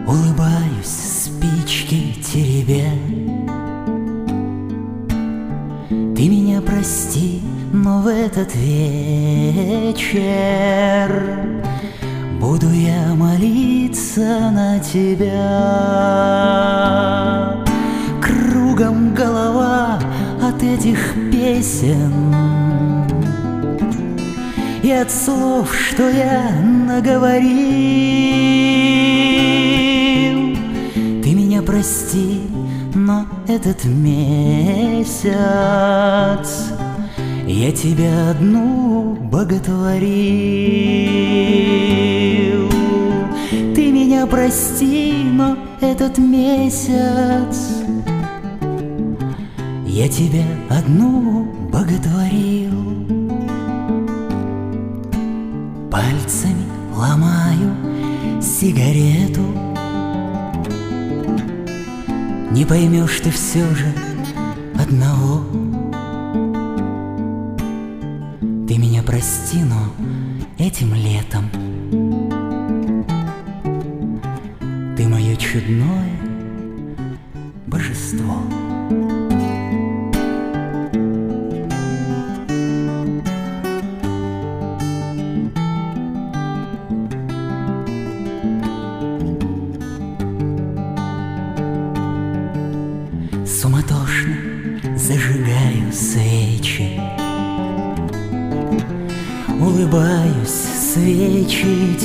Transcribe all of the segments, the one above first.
Улыбаюсь спички теребя. Ты меня прости, но в этот вечер буду я молиться на тебя. Кругом голова от этих песен и от слов, что я наговорил. Ты меня прости, но этот месяц я тебя одну боготворил. Ты меня прости, но этот месяц я тебя одну боготворил. Пальцами ломаю сигарету. Не поймешь ты все же одного. Ты меня прости, но этим летом ты мое чудное божество. Суматошно зажигаю свечи, улыбаюсь, свечи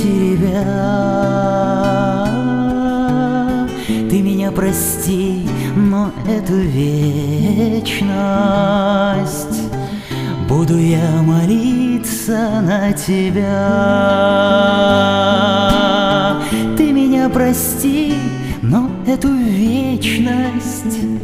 теребя. Ты меня прости, но эту вечность буду я молиться на тебя. Ты меня прости, но эту вечность